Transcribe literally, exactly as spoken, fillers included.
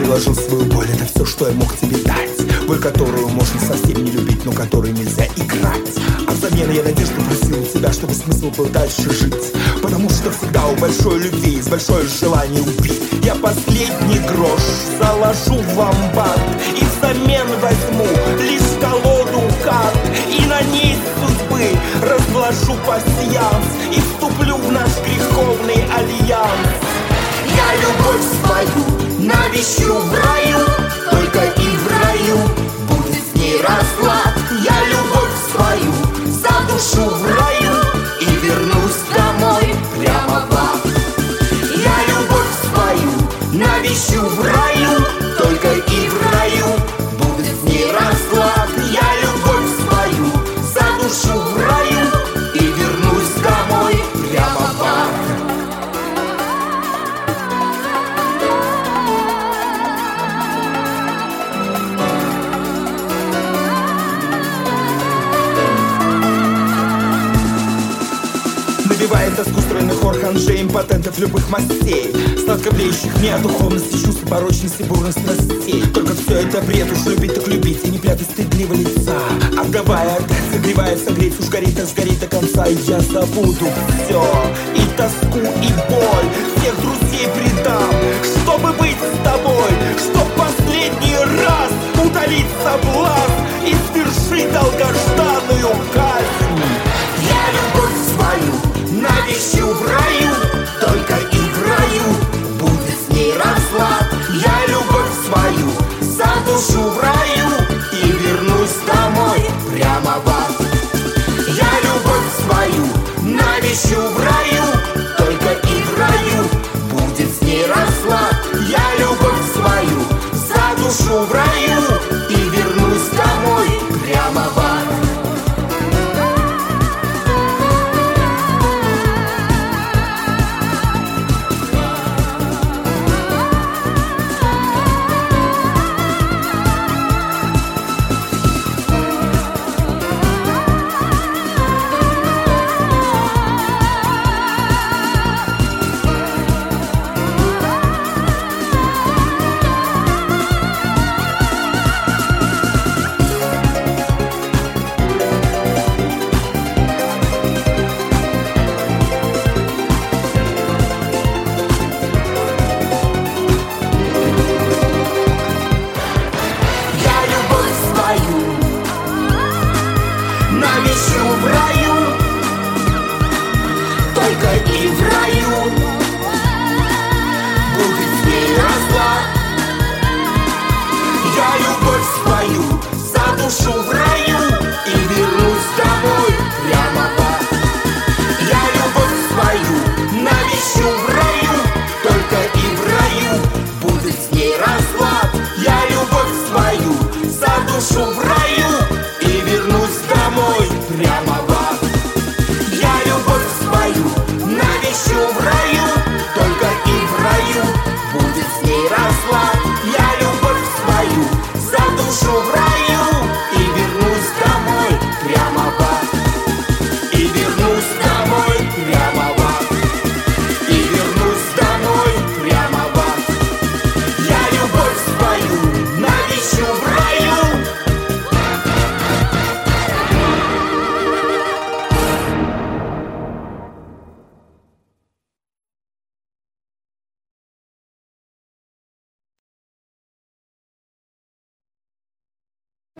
приложил свою боль, это все, что я мог тебе дать. Боль, которую можно совсем не любить, но которой нельзя играть. А взамен я надежду просил у тебя, чтобы смысл был дальше жить. Потому что всегда у большой любви есть большое желание убить. Я последний грош заложу в амбар и взамен возьму лишь колоду карт. И на ней судьбы разложу пасьянс и вступлю в наш греховный альянс. Я любовь свою навещу в раю, только и в раю будет с ней расклад. Я любовь свою задушу в раю и вернусь домой прямо в ад. Я любовь свою навещу в раю, только и в раю будет с ней расклад. Я любовь свою задушу в раю и вернусь домой прямо в ад. Набивает тоску стройный хор ханжей, импотентов любых мастей, сладко блеющих мне о духовности, чувств, порочности, бурных страстей. Только все это бред, уж любить так любить и не прятать стыдливо лица. Отдавая, отдать, согревая, согреть, уж горит, так сгорит до конца. И я забуду все, и тоску, и боль, всех друзей предам, чтобы быть с тобой, чтоб последний раз утолить соблазн и свершить долгожданную казнь. Я любовь свою навещу в раю, только и в раю будет с ней расклад. Я любовь свою задушу в